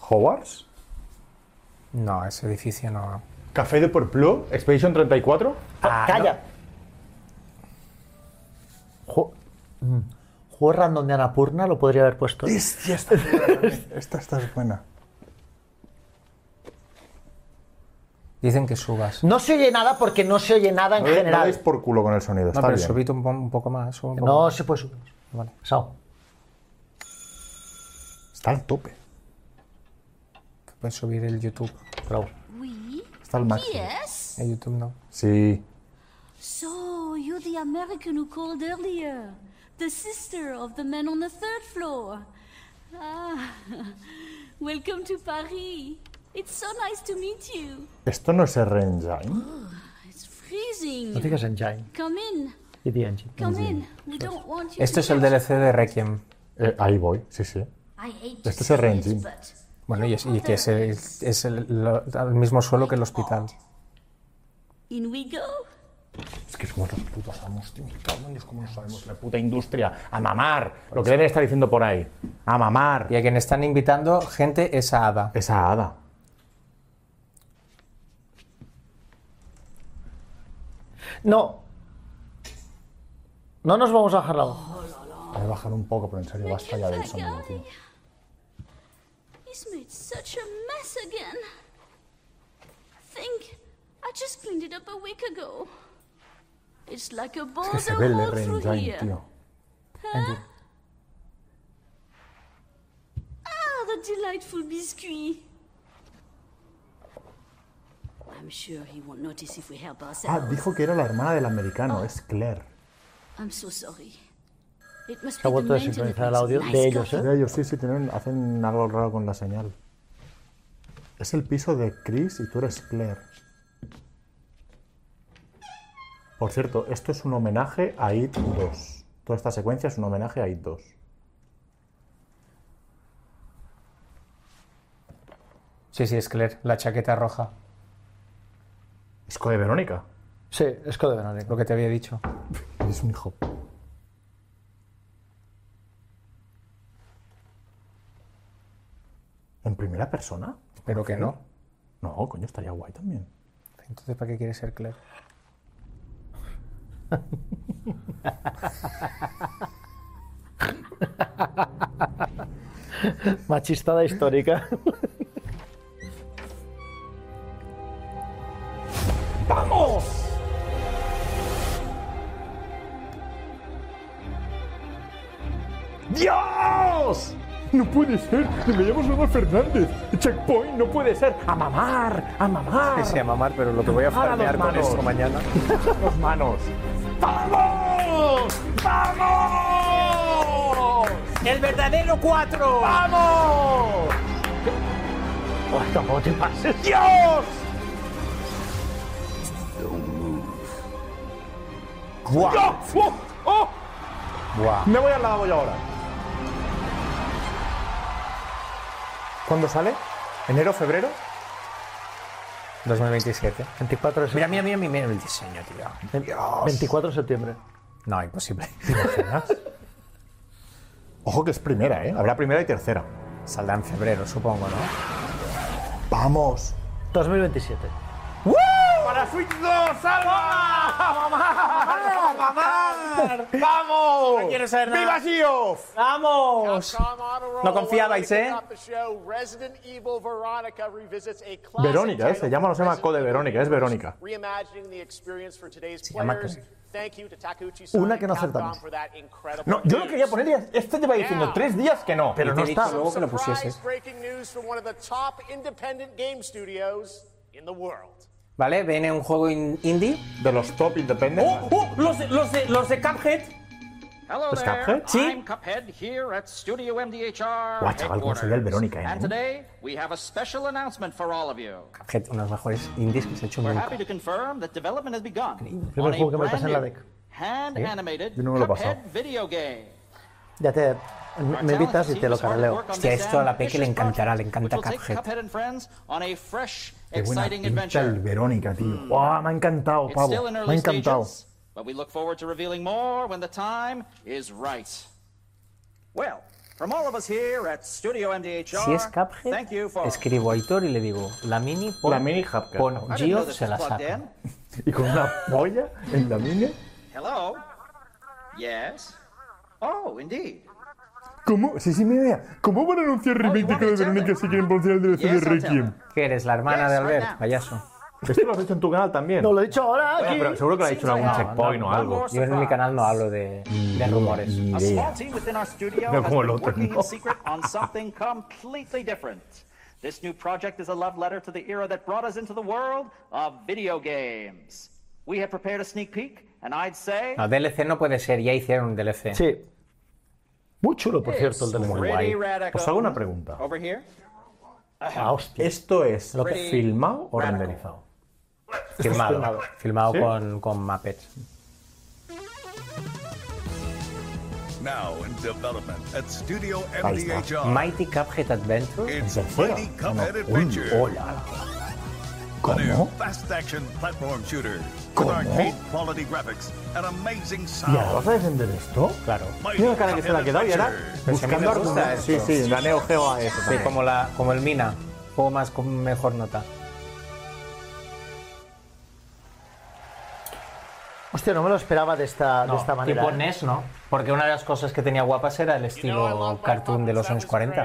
¿Hogwarts? No, ese edificio no. ¿Café de Porplú? ¿Expedition 34? ¡Calla! Juego random de Annapurna lo podría haber puesto. Esta es buena. Dicen que subas. No se oye nada porque no se oye nada en No general. dais por culo con el sonido, No, está pero bien. subid un poco más. Sube un poco No más. se puede subir. Vale. Sao. Está al tope. Puedes subir el YouTube. Bravo. Oui? Está al máximo. Yes? El YouTube no. Sí. So, you're the American who called earlier. The sister of the man on the third floor. Ah, welcome to Paris. It's so nice to meet you. ¿Esto no es R-Engine? It's freezing. No digas Engine. Come in. Y The Engine. Come in. We don't want you Esto to es el get- DLC de Requiem. Ahí voy, sí, sí. I hate to Este es say el it, Engine. but Bueno, y que es el mismo suelo que el hospital. in we go. Es que somos los putos amos, tío. Cabrones, ¿cómo no sabemos la puta industria? A mamar. Lo que deben estar diciendo por ahí. A mamar. Y a quien están invitando gente es a Ada. Esa hada. No. No nos vamos a bajar la voz. Voy a bajar un poco, pero en serio, basta ya del That sonido, guy. tío. He's made such a mess again. Think, I just cleaned it up a week ago. It's like a Es que boulder se ve el hole through R-Engine, here. tío. Ah, the delightful biscuit. I'm sure he won't notice if we help Ah, ourselves. dijo que era la hermana del americano, es Claire. I'm so sorry. It must Se ha be the vuelto a maintenance sincronizar el of audio nice de ellos, coffee. De ellos, sí, sí, hacen algo raro con la señal. Es el piso de Chris y tú eres Claire. Por cierto, esto es un homenaje a It 2. Toda esta secuencia es un homenaje a It 2. Sí, sí, es Claire, la chaqueta roja. Es Code Verónica. Sí, es Code Verónica. Lo que te había dicho. Es un hijo. ¿En primera persona? Pero que no. No, coño, estaría guay también. Entonces, ¿para qué quieres ser Claire? Machistada histórica. ¡Vamos! ¡Dios! No puede ser, me llamo Salvador Fernández. Checkpoint, no puede ser. ¡A mamar! ¡A mamar! Sí, a mamar, pero lo que voy a Ahora farmear dos con manos. esto mañana. ¡Dos manos! ¡Vamos! ¡Vamos! ¡El verdadero 4! ¡Vamos! Oh, tampoco te pases. ¡Dios! ¡Buah! ¡Oh! ¡Oh! ¡Oh! ¡Buah! Me voy al lavabo yo ahora. ¿Cuándo sale? ¿Enero, febrero? 2027. 24 de Mira, septiembre. mira el diseño, tío. 24 de septiembre. No, imposible. ¿Te imaginas? Ojo que es primera, ¿eh? Habrá primera y tercera. Saldrá en febrero, supongo, ¿no? ¡Vamos! 2027. ¡Para Switch 2! ¡Salva! ¡A mamar! ¡A mamar! ¡Vamos! No quiero saber nada. ¡Viva Geoff! ¡Vamos! No confiabais, ¿eh? Verónica, ¿eh? Se llama, no se llama Code Verónica, es Verónica. Se llama Una que no acertamos. No, yo lo quería poner y este lleva diciendo 3 días que no. Pero Y no te he dicho está. luego que lo pusieses. ¿Vale? Viene un juego indie. De los top independent. Los de Cuphead. Hello ¿Es there. Cuphead? Sí. I'm Cuphead here at Studio MDHR. Guau, chaval, cómo se ve el Verónica, And ¿eh? today we have a special announcement for all of you. Cuphead, uno de los mejores indies que se ha hecho We're nunca. happy to confirm that development has begun Primer on a juego que me brand pasé en la new DEC. hand-animated Yo no me lo he Cuphead pasado. video game. Ya te. Me invitas y te lo carleo. Hostia, esto a la Peque le encantará, le encanta Cuphead. Cuphead and friends on a fresh, Qué buena exciting pinta el adventure. Verónica, tío. ¡Guau! Me ha encantado, It's pavo. still in Me ha early encantado. stages, but we look forward to revealing more when the time is right. Well, From all of us here at Studio MDHR, Si es Cuphead, thank you for... escribo a Aitor y le digo, la mini La mini Cuphead. con I didn't know Geoff this se la was plugged saca. in. Y con una polla en la mini. Hello? Yes? Oh, indeed. ¿Cómo? Sí, mira. ¿Cómo van a anunciar remake de Code Verónica si quieren pronunciar el DLC de Yes, I'll tell Requiem? ¿Qué eres, la hermana Yes, de right Albert? now. Payaso. Esto lo has hecho en tu canal también. No, lo he dicho ahora aquí. Pero seguro que lo ha dicho en algún checkpoint o algo. Yo en mi canal no hablo de rumores. Ni A idea. small team within our studio No, has como el been otro, working no. in secret on something completely different. This new project is a love letter to the era that brought us into the world of video games. We have prepared a sneak peek, and I'd say No, DLC no puede ser, ya hicieron un DLC. Sí. Muy chulo, por cierto, el de muy guay. pretty radical. Os hago una pregunta. Over here. Ah, hostia. ¿Esto es Pretty filmado o radical. renderizado? Filmado ¿Sí? con Muppets. Now in development at Studio Ahí está. MDHR. Mighty Cuphead Adventure. It's tercera. Mighty Cuphead Adventure, Hola. a new ¿Cómo? fast-action platform shooter ¿Cómo? with arcade-quality graphics and amazing ¿Y ahora vas sound. a defender esto? Claro. Mighty Mira la cara que se le ha quedado y ahora Adventure. Pues a mí me buscando gusta argumentos. Sí, esto. sí, la Neo Geo a eso Sí, también. como el Mina. Juego más con mejor nota. Hostia, no me lo esperaba de esta manera. Tipo NES, ¿no? Porque una de las cosas que tenía guapas era el estilo cartoon de los años 40.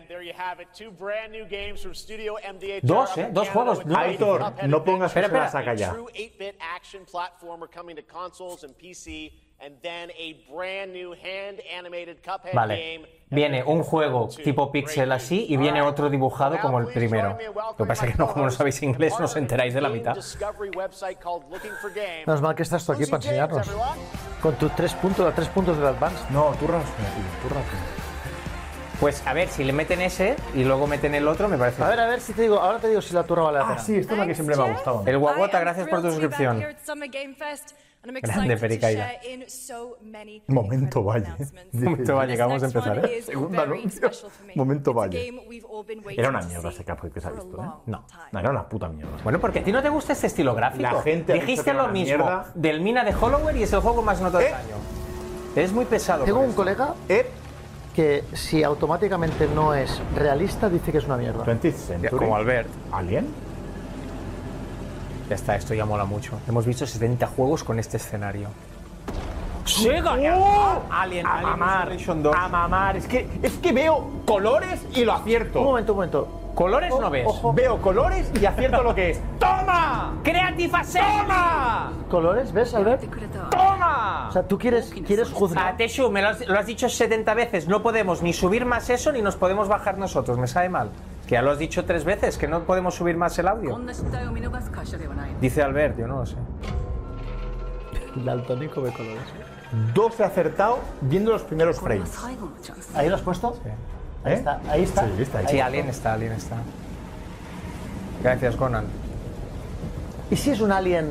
Dos, ¿eh? Dos juegos. Aitor, no pongas que se Espera, la saca ya. True 8-bit action platformer coming to consoles and PC, and then a brand new hand-animated Cuphead Vale. game. Viene un juego tipo pixel así y viene otro dibujado como el primero. Lo que pasa es que no, como no sabéis inglés, no os enteráis de la mitad. Menos mal que estás tú aquí para enseñarnos. Con tus 3 puntos, los 3 puntos del Advance. No, tú rápido, tú rápido. Pues a ver, si le meten ese y luego meten el otro, me parece. A ver si te digo, ahora te digo si la turra vale la pena. Ah, sí, esta es la que siempre me ha gustado. El Guaguota, gracias por tu suscripción. Grande, Pericaida. Momento Valle. Momento Valle, que vamos a empezar, ¿eh? Segundo anuncio. Momento Valle. Era una mierda ese Cuphead que se ha visto, ¿eh? No. No, era una puta mierda. Bueno, porque a ti no te gusta este estilo gráfico. La gente ha dicho que dijiste era lo una mismo mierda. del Mina de Holloway y es el juego más notado del año. Es muy pesado. Tengo con un esto. colega que si automáticamente no es realista dice que es una mierda. 20th Century. Como Albert. ¿Alien? Ya está, esto ya mola mucho. Hemos visto 70 juegos con este escenario. ¡Sega! Alien, A mamar. Isolation 2. A mamar. Es que veo colores y lo acierto. Un momento. Colores no ves. Veo colores y acierto lo que es. ¡Toma! Creative Assembly. ¡Toma! ¿Colores? ¿Ves, Albert? ¡Toma! O sea, tú quieres juzgar. Teshu, me lo has dicho 70 veces. No podemos ni subir más eso ni nos podemos bajar nosotros. Me sabe mal. Que ya lo has dicho 3 veces, que no podemos subir más el audio. Dice Albert, yo no lo sé. Daltónico de colores. 12 acertado viendo los primeros frames. ¿Ahí lo has puesto? Ahí está, ahí está. Sí, está ahí. Sí, Alien está. Gracias, Conan. ¿Y si es un alien,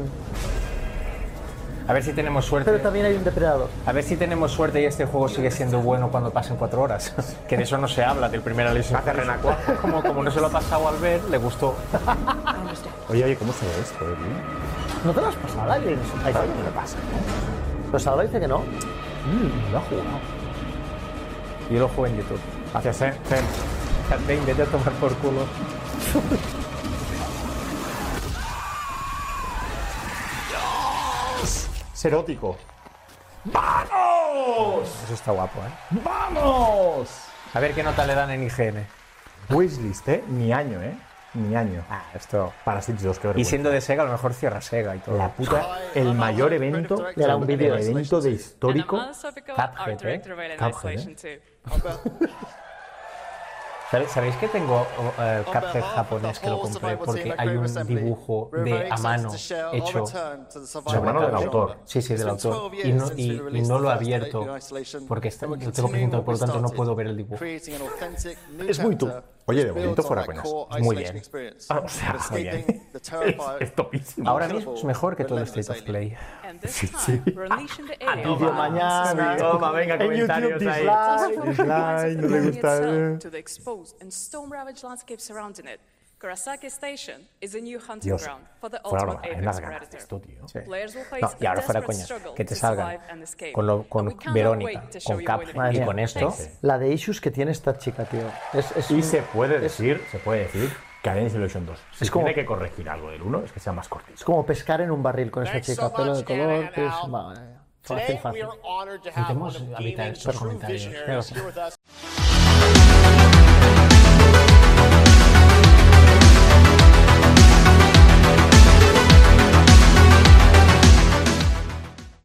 A ver si tenemos suerte. pero también hay un depredador? A ver si tenemos suerte y este juego sigue siendo bueno cuando pasen 4 horas. Que de eso no se habla, del primer Alien. Hace renacuajo. Como no se lo ha pasado al ver, le gustó. Oye, ¿cómo se ve esto, tío? ¿No te lo has pasado, alien? Ahí está, ¿qué le pasa? Pues Salva dice que no. Lo ha jugado. Yo lo juego en YouTube. Gracias, Zen. Ven, vete a tomar por culo. Es erótico. ¡Vamos! Eso está guapo, ¿eh? ¡Vamos! A ver qué nota le dan en IGN. Wishlist, ¿eh? Mi año, ¿eh? Mi año. Esto. Para Switch 2, qué Y vergüenza. siendo de Sega, a lo mejor cierra Sega y todo. La puta, el mayor evento, Era un vídeo. el evento de histórico. Cuphead, ¿eh? Cuphead, ¿Sabéis que tengo Cuphead japonés que lo compré? Porque hay un dibujo de a mano hecho. La mano del autor. Sí, del autor. Y no lo he abierto porque lo tengo presentado, por lo tanto no puedo ver el dibujo. Es muy tú. Oye, de momento fuera coñas. Muy bien. O sea, muy bien. Es topísimo. Ahora mismo es mejor que todo el State of Play. Sí. Vídeo mañana. Toma, venga, En comentarios YouTube, ahí. dislike. Dislike, no le gusta. to the exposed and stone-ravaged landscape surrounding it. Kurosaki Station is a new hunting Dios, ground for the fuera ultimate broma, hay unas apex ganas de predator. esto, tío. Sí. Players will face No, y a ahora fuera desperate coña, struggle que te to salgan survive and escape. con And we cannot Verónica, wait to show con you Cap what it y means. con esto. Thanks. La de issues que tiene esta chica, tío. Y se puede decir que Alien Isolation 2, si Es como- tiene que corregir algo del 1, es que sea más cortito. Es como pescar en un barril con esta Thanks chica. so Pelo much, de color, Anna que es... and Al. Fácil, Today, we fácil. are honored to have one Intentemos of evitar gaming's estos true comentarios. visionaries here with us